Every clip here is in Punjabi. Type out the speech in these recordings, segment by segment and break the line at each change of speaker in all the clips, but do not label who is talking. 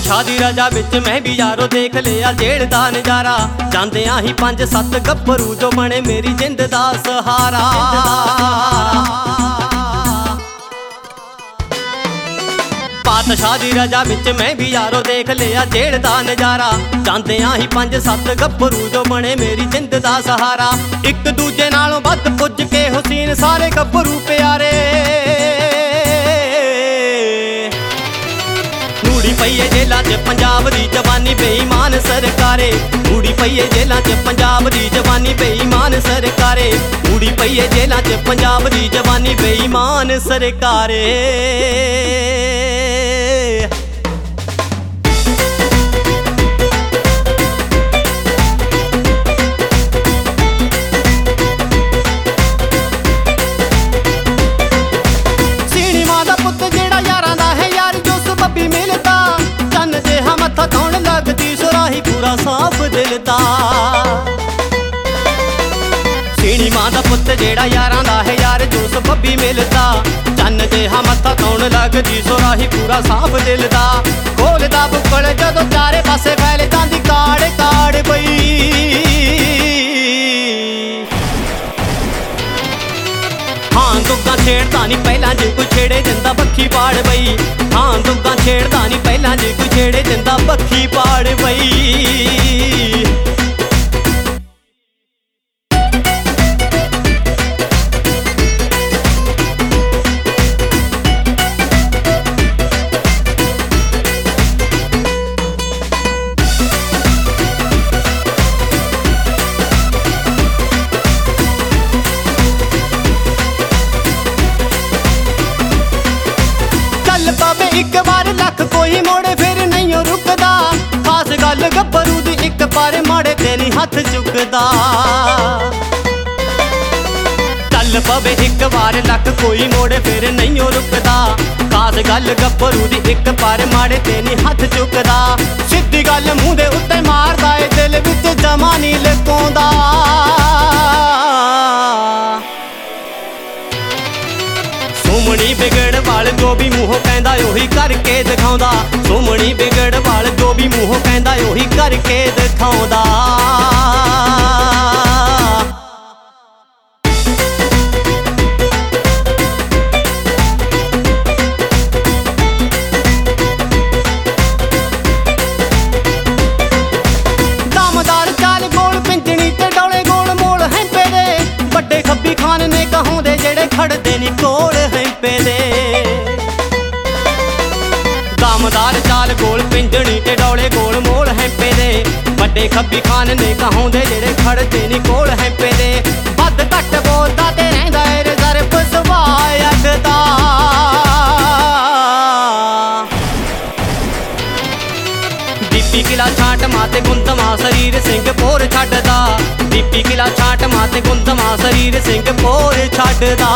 ਪਾਤਸ਼ਾਹ ਦੀ ਰਜਾ ਵਿੱਚ ਮੈਂ ਵੀ ਯਾਰੋ ਦੇਖ ਲਿਆ ਜੇਲ੍ਹ ਦਾ ਨਜ਼ਾਰਾ। ਜਾਂਦਿਆਂ ਹੀ 5-7 ਗੱਭਰੂ ਜੋ ਬਣੇ ਮੇਰੀ ਜਿੰਦ ਦਾ ਸਹਾਰਾ। ਪਾਤਸ਼ਾਹ ਦੀ ਰਜਾ ਵਿੱਚ ਮੈਂ ਵੀ ਯਾਰੋ ਦੇਖ ਲਿਆ ਜੇਲ੍ਹ ਦਾ ਨਜ਼ਾਰਾ। ਜਾਂਦਿਆਂ ਹੀ 5-7 ਗੱਭਰੂ ਜੋ ਬਣੇ ਮੇਰੀ ਜਿੰਦ ਦਾ ਸਹਾਰਾ। ਇੱਕ ਦੂਜੇ ਨਾਲੋਂ ਵੱਧ ਪੁੱਜ ਕੇ ਹੁਸੀਨ ਸਾਰੇ ਗੱਭਰੂ ਪਿਆਰੇ। ਨੂੜੀ ਪਈਏ ਜੇਲਾਂ 'ਚ ਪੰਜਾਬ ਦੀ ਜਵਾਨੀ ਬੇਈਮਾਨ ਸਰਕਾਰੇ। ਨੂੜੀ ਪਈਏ ਜੇਲਾਂ 'ਚ ਪੰਜਾਬ ਦੀ ਜਵਾਨੀ ਬੇਈਮਾਨ ਸਰਕਾਰੇ। ਨੂੜੀ ਪਈਏ ਜੇਲਾਂ 'ਚ ਪੰਜਾਬ ਦੀ ਜਵਾਨੀ ਬੇਈਮਾਨ ਸਰਕਾਰੇ। ਪੂਰਾ ਸਾਫ ਦਿਲ ਦਾ ਸੀਣੀ ਮਾਂ ਦਾ ਪੁੱਤ ਜਿਹੜਾ ਯਾਰਾਂ ਦਾ ਹੈ ਯਾਰ ਜੋ ਸਬੱਬੀ ਮਿਲਦਾ। ਚੰਨ ਜਿਹਾ ਮੱਥਾ ਧੌਣ ਲੱਗਦੀ ਸੁਰਾਹੀ ਪੂਰਾ ਸਾਫ ਦਿਲ ਦਾ। ਖੋਲਦਾ ਬੁੱਕਲ ਜਦੋਂ ਚਾਰੇ ਪਾਸੇ ਫੈਲ ਜਾਂਦੀ ਕਾੜ ਕਾੜ ਬਈ। ਹਾਂ ਦੁੱਗਾ ਛੇੜਦਾ ਨਹੀਂ ਪਹਿਲਾਂ ਜੇ ਕੋਈ ਛੇੜੇ ਦਿੰਦਾ ਬੱਖੀ ਪਾੜ ਬਈ। ਹਾਂ ਦੁੱਗਾ ਛੇੜਦਾ ਨਹੀਂ ਪਹਿਲਾਂ ਜੇ ਕੋਈ ਛੇੜੇ ਦਿੰਦਾ ਬੱਖੀ ਪਾੜ ਬਈ। ਪਾਵੇ ਇੱਕ ਵਾਰ ਲੱਖ ਕੋਈ ਮੋੜੇ ਫਿਰ ਨਹੀਂ ਉਹ ਰੁਕਦਾ। ਖਾਸ ਗੱਲ ਗੱਭਰੂ ਦੀ ਇੱਕ ਵਾਰ ਮਾੜੇ ਤੇ ਨਹੀਂ ਹੱਥ ਚੁੱਕਦਾ। ਚੱਲ ਪਵੇ ਇੱਕ ਵਾਰ ਲੱਖ ਕੋਈ ਮੋੜੇ ਫਿਰ ਨਹੀਂ ਉਹ ਰੁਕਦਾ। ਖਾਸ ਗੱਲ ਗੱਭਰੂ ਦੀ ਇੱਕ ਵਾਰ ਮਾੜੇ ਤੇ ਨਹੀਂ ਹੱਥ ਚੁੱਕਦਾ। ਸਿੱਧੀ ਗੱਲ ਮੂੰਹ ਦੇ ਉੱਤੇ ਮਾਰਦਾ ਏ ਦਿਲ ਵਿੱਚ ਜਮਾ ਨਹੀਂ ਲੁਕਾਉਂਦਾ। ਸੁਮਣੀ ਵਿਗੜ ਵਾਲ ਜੋ ਵੀ ਮੂੰਹੋਂ ਕਹਿੰਦਾ ਉਹੀ ਕਰਕੇ ਦਿਖਾਉਂਦਾ। ਸੁਮਣੀ ਵਿਗੜ ਵਾਲ ਜੋ ਵੀ ਮੂੰਹੋਂ ਕਹਿੰਦਾ ਉਹੀ ਕਰਕੇ ਦਿਖਾਉਂਦਾ। ਦਮਦਾਰ ਚਾਲ ਗੋਲ ਪਿੰਜਣੀ ਤੇ ਡੌਲੇ ਗੋਲ ਮੋਲ ਹੈਂਪੇ ਦੇ। ਵੱਡੇ ਖੱਬੀ ਖਾਨ ਨੇ ਕਹਾਉਂਦੇ ਜਿਹੜੇ ਖੜਦੇ ਨੀ ਕੋਲ ਹੈਂਪੇ ਦੇ। ਦਮਦਾਰ ਚਾਲ ਗੋਲ ਪਿੰਜਣੀ ਤੇ ਡੌਲੇ ਗੋਲ ਮੋਲ ਹੈਂਪੇ ਦੇ। ਵੱਡੇ ਖੱਬੀ ਖਾਨ ਨੇ ਕਹਾਉਂਦੇ ਜਿਹੜੇ ਖੜਦੇ ਨੀ ਕੋਲ ਹੈਂਪੇ ਦੇ। ਵੱਧ ਘੱਟ ਬੋਲਦਾ ਤੇ ਰਹਿੰਦਾ ਏ ਰਿਜ਼ਰਵ ਸੁਭਾਅ ਅੱਗਦਾ। ਦੀਪੀ ਕਿਲਾ ਛਾਂਟ ਮਾਤੇ ਗੁੰਦਮਾ ਸਰੀਰ ਸਿੰਘ ਪੋਰ ਛੱਡਦਾ। ਦੀਪੀ ਕਿਲਾ ਛਾਂਟ ਮਾਤੇ ਗੁੰਦਮਾ ਸਰੀਰ ਸਿੰਘ ਪੋਰ ਛੱਡਦਾ।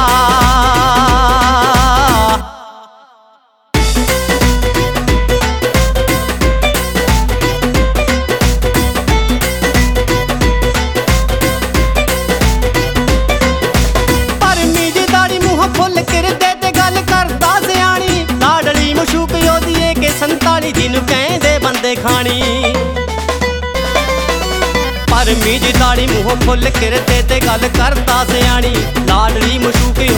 ਭਰਮੀ ਦੀ ਦਾੜੀ ਮੂੰਹ ਫੁੱਲ ਕਿਰਦੇ ਤੇ ਗੱਲ ਕਰਦਾ ਸਿਆਣੀ। ਲਾਡਲੀ ਮਸ਼ੂਕ ਉਹਦੀ ਏ ਕਿ 47 ਜਿਹਨੂੰ ਕਹਿੰਦੇ ਬੰਦੇ ਖਾਣੀ। ਭਰਮੀ ਦੀ ਦਾੜੀ ਮੂੰਹ ਫੁੱਲ ਕਿਰਦੇ ਤੇ ਗੱਲ ਕਰਦਾ ਸਿਆਣੀ। ਲਾਡਲੀ ਮਸ਼ੂਕ